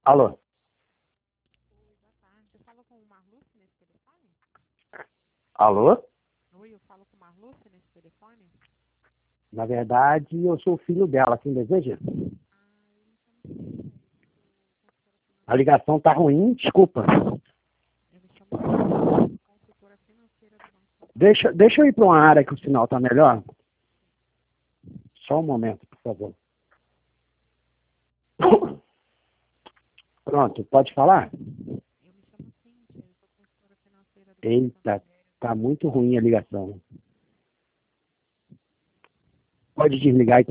Alô? Oi, boa tarde. Eu falo com o Marluce nesse telefone? Alô? Oi, eu falo com o Marluce nesse telefone? Na verdade, eu sou o filho dela. Quem deseja? Ah, eu me chamo Cíntia, eu sou consultora A financeira. ligação tá ruim, desculpa. Eu me chamo Cíntia, eu sou consultora financeira do Banco Santander. Deixa eu ir para uma área que o sinal tá melhor. Só um momento, por favor. Pronto, pode falar? Eu me chamo Cíntia, eu sou consultora financeira do Banco Eita, Santander. tá muito ruim a ligação. Pode desligar e